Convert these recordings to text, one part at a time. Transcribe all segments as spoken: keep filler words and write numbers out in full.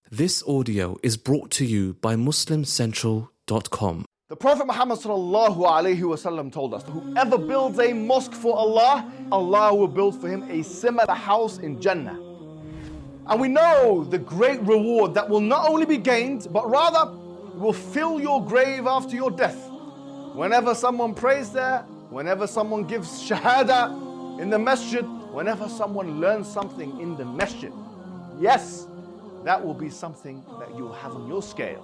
This audio is brought to you by Muslim Central dot com. The Prophet Muhammad sallallahu alaihi wasallam told us, whoever builds a mosque for Allah, Allah will build for him a similar house in Jannah. And we know the great reward that will not only be gained, but rather will fill your grave after your death. Whenever someone prays there, whenever someone gives shahada in the masjid, whenever someone learns something in the masjid, yes, that will be something that you'll have on your scale.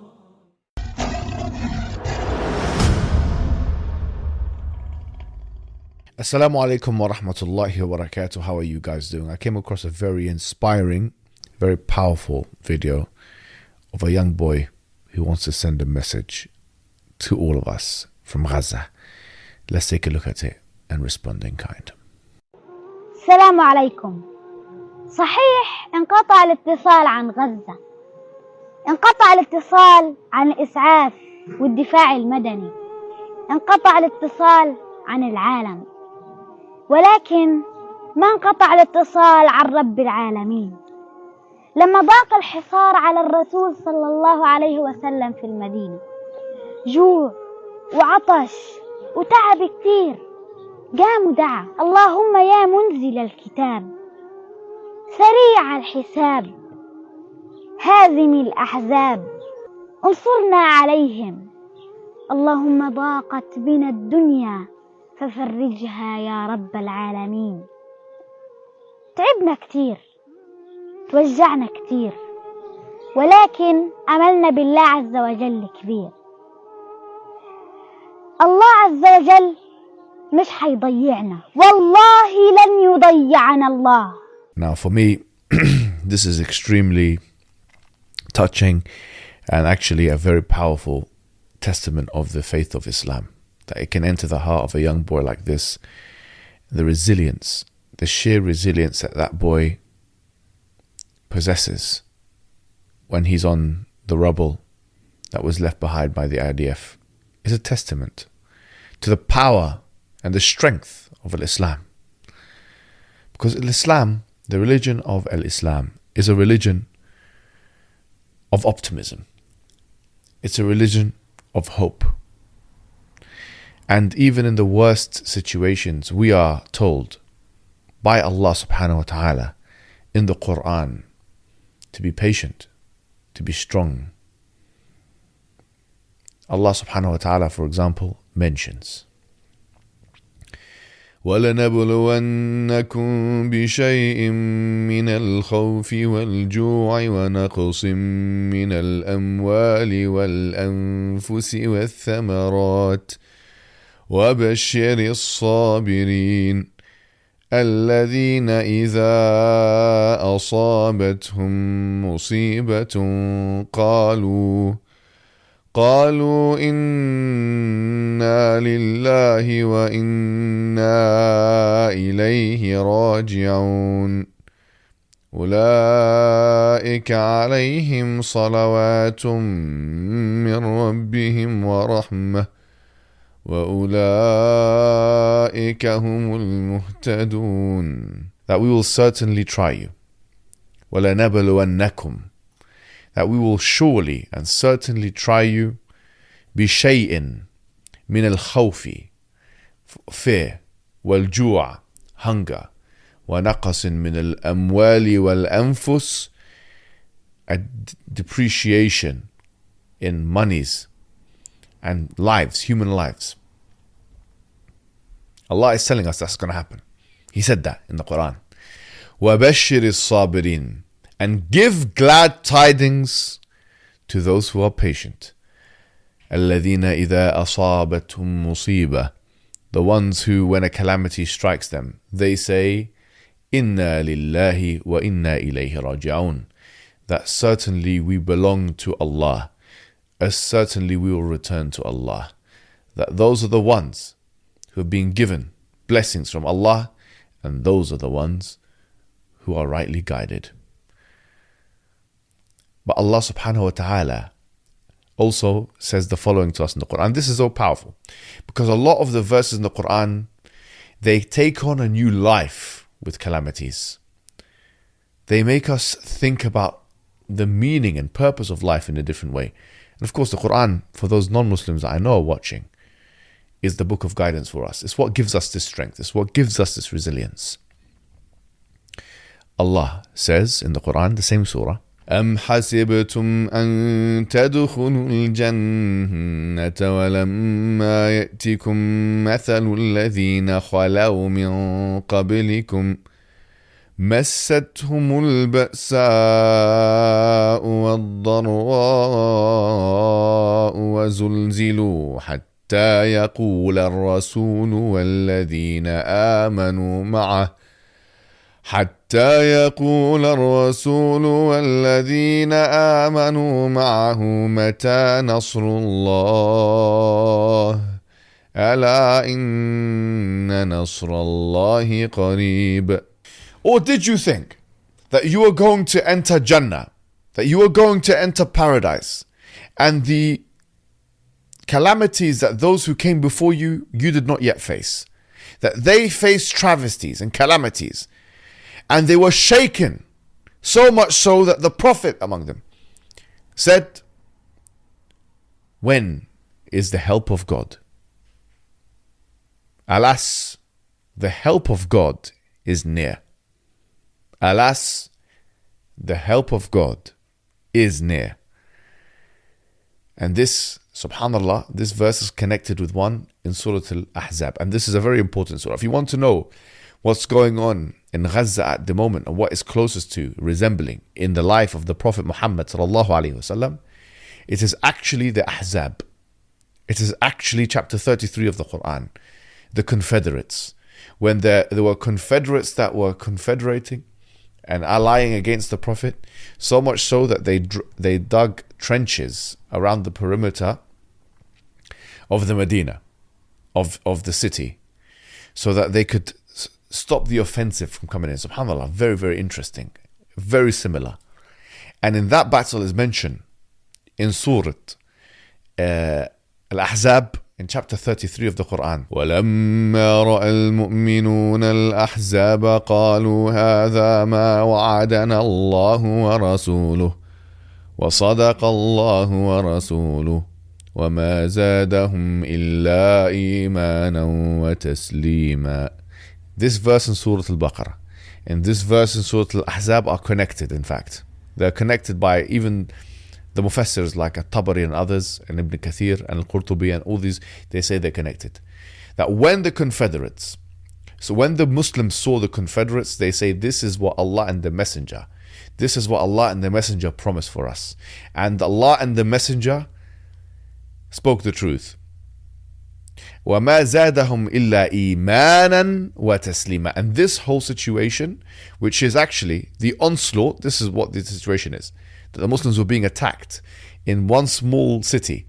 Assalamu alaikum wa rahmatullahi wa barakatuh. How are you guys doing? I came across a very inspiring, very powerful video of a young boy who wants to send a message to all of us from Gaza. Let's take a look at it and respond in kind. السلام عليكم. صحيح انقطع الاتصال عن غزة، انقطع الاتصال عن الإسعاف والدفاع المدني، انقطع الاتصال عن العالم، ولكن ما انقطع الاتصال عن رب العالمين. لما ضاق الحصار على الرسول صلى الله عليه وسلم في المدينة، جوع وعطش وتعب كتير، قام ودعا: اللهم يا منزل الكتاب سريع الحساب هازم الأحزاب انصرنا عليهم، اللهم ضاقت بنا الدنيا ففرجها يا رب العالمين. تعبنا كتير، توجعنا كتير، ولكن أملنا بالله عز وجل كبير. الله عز وجل مش حيضيعنا، والله لن يضيعنا الله. Now for me, this is extremely touching and actually a very powerful testament of the faith of Islam. That it can enter the heart of a young boy like this. The resilience, the sheer resilience that that boy possesses when he's on the rubble that was left behind by the I D F is a testament to the power and the strength of Islam. Because Islam, the religion of Islam, is a religion of optimism. It's a religion of hope. And even in the worst situations, we are told by Allah subhanahu wa ta'ala in the Quran to be patient, to be strong. Allah subhanahu wa ta'ala, for example, mentions, وَلَنَبْلُوَنَّكُمْ بِشَيْءٍ مِّنَ الْخَوْفِ وَالْجُوعِ وَنَقْصٍ مِّنَ الْأَمْوَالِ وَالْأَنفُسِ وَالثَّمَرَاتِ وَبَشِّرِ الصَّابِرِينَ الَّذِينَ إِذَا أَصَابَتْهُم مُّصِيبَةٌ قَالُوا قالوا إنا لله وإنا إليه راجعون أولئك عليهم صلوات من ربهم ورحمة وأولئك هم المهتدون. That we will certainly try you. وَلَنَبْلُوَنَّكُمْ, that we will surely and certainly try you, بِشَيْءٍ مِنَ الْخَوْفِ, fear, وَالْجُوعِ, hunger, وَنَقَصٍ مِنَ الْأَمْوَالِ وَالْأَنفُسِ, a depreciation in monies and lives, human lives. Allah is telling us that's going to happen. He said that in the Quran. وَبَشِّرِ الصَّابِرِينَ, and give glad tidings to those who are patient. الَّذِينَ إِذَا أَصَابَتْهُمْ مُصِيبَةٌ, the ones who, when a calamity strikes them, they say, إِنَّا لِلَّهِ وَإِنَّا إِلَيْهِ رَاجِعُونَ, that certainly we belong to Allah, as certainly we will return to Allah. That those are the ones who have been given blessings from Allah, and those are the ones who are rightly guided. But Allah subhanahu wa ta'ala also says the following to us in the Quran. This is so powerful because a lot of the verses in the Quran, they take on a new life with calamities. They make us think about the meaning and purpose of life in a different way. And of course, the Quran, for those non-Muslims that I know are watching, is the book of guidance for us. It's what gives us this strength. It's what gives us this resilience. Allah says in the Quran, the same surah, أَمْ حَسِبْتُمْ أَن تَدْخُلُوا الْجَنَّةَ وَلَمَّا يَأْتِكُمْ مَثَلُ الَّذِينَ خَلَوْا مِن قَبْلِكُمْ مَسَّتْهُمُ الْبَأْسَاءُ وَالضَّرَّاءُ وَزُلْزِلُوا حَتَّى يَقُولَ الرَّسُولُ وَالَّذِينَ آمَنُوا مَعَهُ حتى يقول الرسول والذين آمنوا معه متى نصر الله ألا إن نصر الله قريب. Or did you think that you were going to enter Jannah, that you were going to enter paradise, and the calamities that those who came before you, you did not yet face, that they faced travesties and calamities, and they were shaken, so much so that the Prophet among them said, when is the help of God? Alas, the help of God is near. Alas, the help of God is near. And this, subhanallah, this verse is connected with one in Surah Al-Ahzab. And this is a very important surah. If you want to know what's going on in Gaza at the moment and what is closest to resembling in the life of the Prophet Muhammad sallallahu alaihi wasallam, it is actually the Ahzab. It is actually chapter thirty-three of the Quran, the Confederates. When there, there were Confederates that were confederating and allying against the Prophet, so much so that they they dug trenches around the perimeter of the Medina, of, of the city, so that they could stop the offensive from coming in. SubhanAllah, very, very interesting. Very similar. And in that battle is mentioned in Surah uh, Al-Ahzab, in chapter thirty-three of the Quran. وَلَمَّا رَأَى الْمُؤْمِنُونَ الْأَحْزَابَ قَالُوا هَذَا مَا وَعَدَنَا اللَّهُ وَرَسُولُهُ وَصَدَقَ اللَّهُ وَرَسُولُهُ وَمَا زَادَهُمْ إِلَّا إِيمَانًا وَتَسْلِيمًا. This verse in Surah Al-Baqarah and this verse in Surah Al-Ahzab are connected, in fact. They're connected by even the Mufassirs like At-Tabari and others, and Ibn Kathir and Al-Qurtubi and all these, they say they're connected. That when the Confederates, so when the Muslims saw the Confederates, they say this is what Allah and the Messenger, this is what Allah and the Messenger promised for us. And Allah and the Messenger spoke the truth. وَمَا زَادَهُمْ إِلَّا إِيمَانًا وَتَسْلِيمًا. And this whole situation, which is actually the onslaught, this is what the situation is, that the Muslims were being attacked in one small city,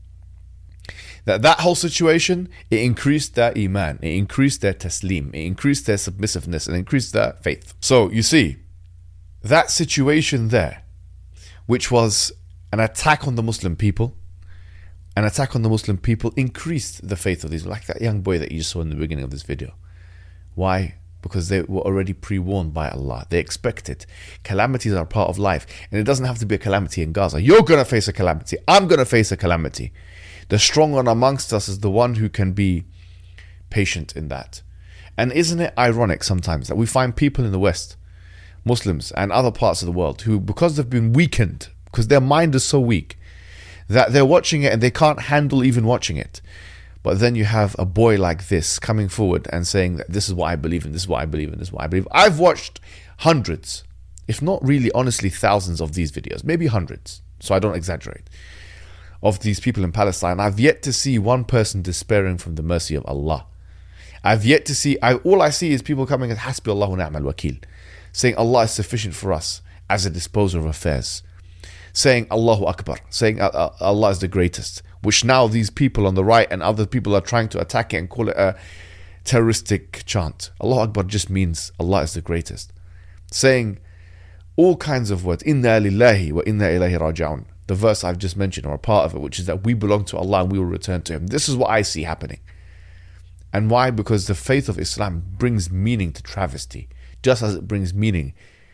that that whole situation, it increased their iman, it increased their taslim, it increased their submissiveness, and increased their faith. So you see, that situation there, which was an attack on the Muslim people, an attack on the Muslim people, increased the faith of these, like that young boy that you just saw in the beginning of this video. Why? Because they were already pre-warned by Allah. They expected. Calamities are part of life. And it doesn't have to be a calamity in Gaza. You're going to face a calamity. I'm going to face a calamity. The strong one amongst us is the one who can be patient in that. And isn't it ironic sometimes that we find people in the West, Muslims and other parts of the world, who, because they've been weakened, because their mind is so weak, that they're watching it and they can't handle even watching it. But then you have a boy like this coming forward and saying that this is what I believe in, this is what I believe in, this is what I believe. I've watched hundreds, if not really honestly thousands of these videos, maybe hundreds, so I don't exaggerate, of these people in Palestine. I've yet to see one person despairing from the mercy of Allah. I've yet to see, I, all I see is people coming at Hasbi Allahu wa ni'mal wakil, saying Allah is sufficient for us as a disposer of affairs, saying Allahu Akbar, saying Allah is the greatest, which now these people on the right and other people are trying to attack it and call it a terroristic chant. Allahu Akbar just means Allah is the greatest. Saying all kinds of words, Inna lillahi wa inna ilayhi raji'un. The verse I've just mentioned, or a part of it, which is that we belong to Allah and we will return to Him. This is what I see happening. And why? Because the faith of Islam brings meaning to travesty, just as it brings meaning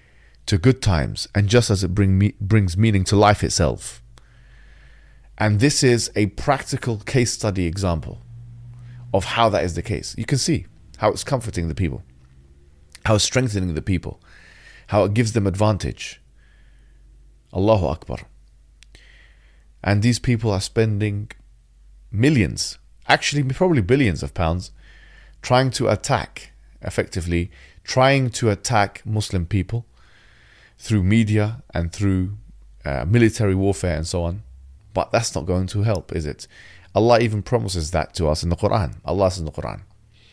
to good times, and just as it bring me, brings meaning to life itself. And this is a practical case study example of how that is the case. You can see how it's comforting the people, how it's strengthening the people, how it gives them advantage. Allahu Akbar. And these people are spending millions, actually probably billions of pounds, trying to attack, effectively, trying to attack Muslim people through media and through uh, military warfare and so on. But that's not going to help, is it? Allah even promises that to us in the Quran. Allah says in the Quran,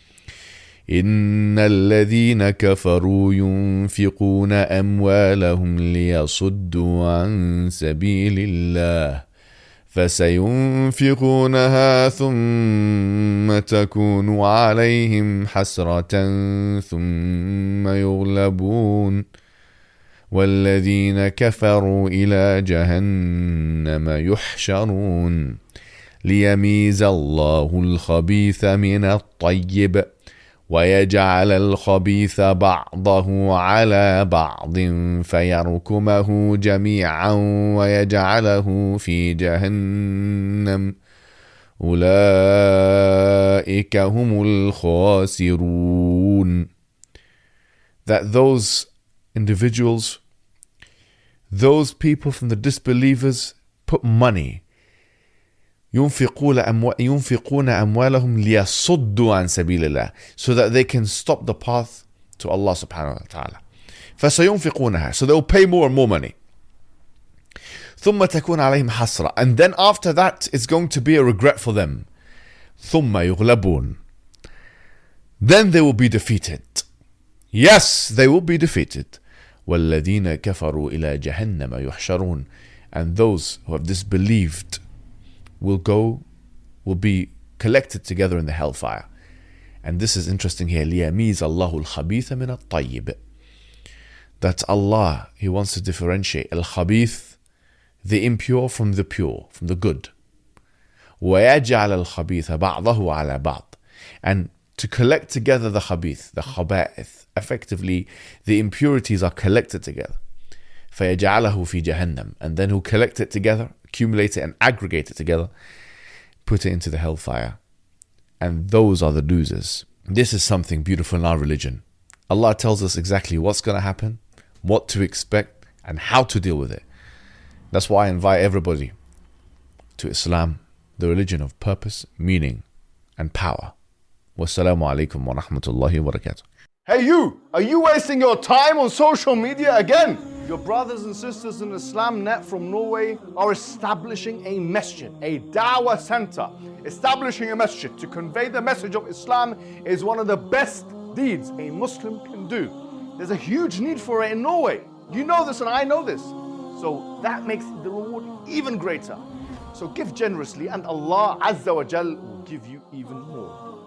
إن الذين كفروا ينفقون أموالهم ليصدوا عن سبيل الله فسينفقونها ثم تكون عليهم حسرة ثم يغلبون والذين كفروا إلى جهنم يحشرون ليميز الله الخبيث من الطيب ويجعل الخبيث بعضه على بعض فيركمه جميعا ويجعله في جهنم أولئك هم الخاسرون. That those individuals, those people from the disbelievers, put money, ينفقون أموالهم ليصدوا عن سبيل الله, so that they can stop the path to Allah subhanahu wa ta'ala. فسينفقونها, so they'll pay more and more money. ثم تكون عليهم حسرة, and then after that it's going to be a regret for them. ثم يغلبون, then they will be defeated. Yes, they will be defeated. والذين كفروا إلى جهنم يحشرون, and those who have disbelieved will go, will be collected together in the hellfire. And this is interesting here. لِيَمِيزَ اللَّهُ الْخَبِيثَ مِنَ الطَّيِّبِ. That Allah, He wants to differentiate al-khabith, the impure, from the pure, from the good. وَيَجْعَلَ الْخَبِيثَ بَعْضَهُ عَلَى بَعْضٍ, and to collect together the khabith, the khaba'ith. Effectively, the impurities are collected together. فَيَجْعَلَهُ فِي جَهَنَّمْ, and then He'll collect it together, accumulate it and aggregate it together, put it into the hellfire. And those are the losers. This is something beautiful in our religion. Allah tells us exactly what's going to happen, what to expect, and how to deal with it. That's why I invite everybody to Islam, the religion of purpose, meaning, and power. Wassalamu alaikum wa rahmatullahi wa barakatuh. Hey you, are you wasting your time on social media again? Your brothers and sisters in Islam Net from Norway are establishing a masjid, a dawah center. Establishing a masjid to convey the message of Islam is one of the best deeds a Muslim can do. There's a huge need for it in Norway. You know this and I know this. So that makes the reward even greater. So give generously and Allah Azza wa Jal will give you even more.